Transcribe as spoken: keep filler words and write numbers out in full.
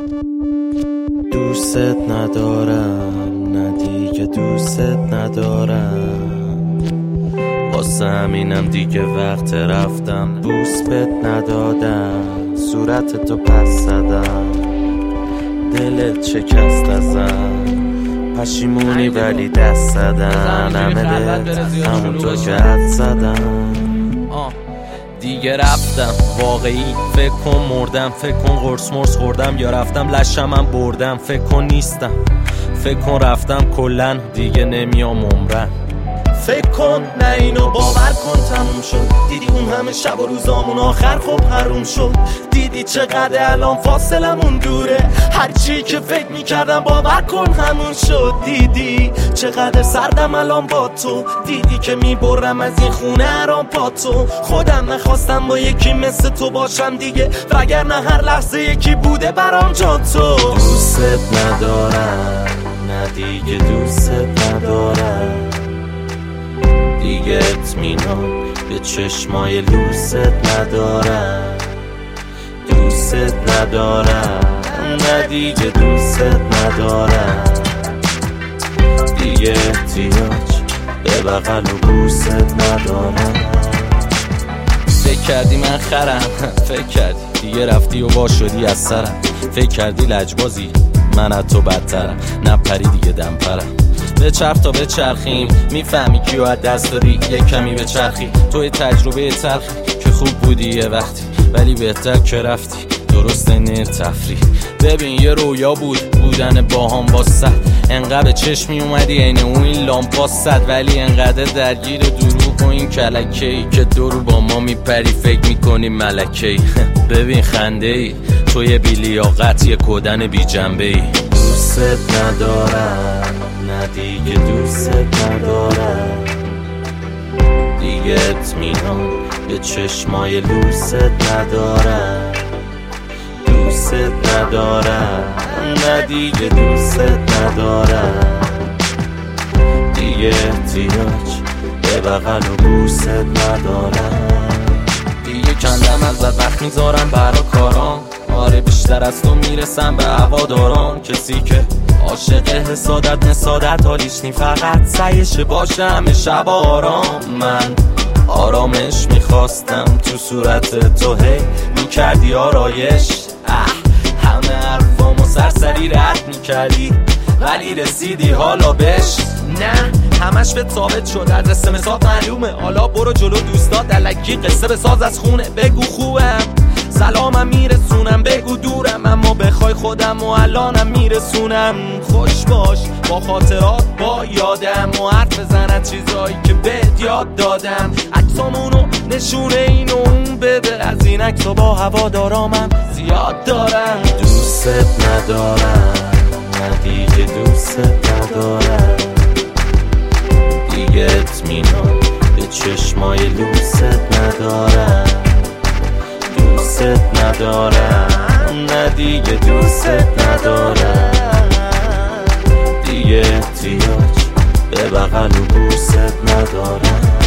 دوست ندارم، نه دیگه دوست ندارم، واسه همینم دیگه وقت رفتم. بوس بهت ندادم، صورت تو پس زدم، دلت شکست ازم، پشیمونی ولی دست زدن، همه بهت همونطور که حد زدم. دیگه رفتم واقعی، فکر کن مردم، فکر کن قرص مرس خوردم یا رفتم لشمم بردم، فکر کن نیستم، فکر کن رفتم کلن دیگه نمیام عمرن. فکر کن نه اینو باور کن تموم شد، دیدی اون همه شب و روزامون آخر خب حروم شد، دیدی چقدر الان فاصلمون دوره، هرچی که فکر میکردم باور کن همون شد، دیدی چقدر سردم الان با تو، دیدی که میبرم از این خونه هرام با تو، خودم نخواستم با یکی مثل تو باشم دیگه، وگرنه هر لحظه یکی بوده برام جا تو. دوست ندارم، نه دیگه دوست ندارم، دیگه اطمینان به چشمای لوست ندارم، دوست ندارم، نه دیگه دوست ندارم، دیگه احتیاج به بغل و بوست ندارم. فکر کردی من خرم، فکر کردی دیگه رفتی و وا شدی از سرم، فکر کردی لجبازی من از تو بدترم، نپری دیگه دم پرم، به چرخ تا به چرخیم، میفهمی کیو از دست داری، یه کمی به چرخی، توی تجربه تلخی که خوب بودی یه وقتی، ولی بهتر که رفتی، درست نیر تفریح. ببین یه رویا بود بودن با هم با صد، انقدر به چشمی اومدی این اون این لامپا صد، ولی انقدر درگیر دروغ و این کلکه‌ای که دور با ما میپری فکر میکنی ملکه‌ای. ببین خنده ای توی بیلیاقت یه کدن بی جنبه ای. دوست ندارم، نه دیگه دوست ندارم، دیگه اطمینان به چشمای لوست ندارم، دوست ندارم، نه دیگه دوست ندارم، دیگه احتیاج به بغل و بوست ندارم. دیگه کندم ازت وقت میذارم برا کارام، آره بیشتر از تو میرسم به هوادارام، کسی که عاشق حسادت نسادت حالیش نی فقط سعیش باشه همه شب آرام. من آرامش میخواستم تو صورت تو، هی میکردی آرایش، همه حرفامو سرسری رد میکردی ولی رسیدی حالا بش، نه همش به ثابت شد adrس مساق معلومه، حالا برو جلو دوستات دلکی قصه بساز از خونه، بگو خوبم سلامم میرسونم، بگو دورم اما بخوای خودم و الانم میرسونم، خوش باش با خاطرات با یادم و حرف بزن چیزایی که بهت یاد دادم، عکسامونو نشونه این و اون بده، از این عکسا با هوادارامم زیاد دارم. دوست ندارم، نه دیگه دوست ندارم، دیگه اطمینان به چشمای لوست ندارم، دوست ندارم، نه دیگه دوست ندارم، دیگه احتیاج به بغل و بوست ندارم.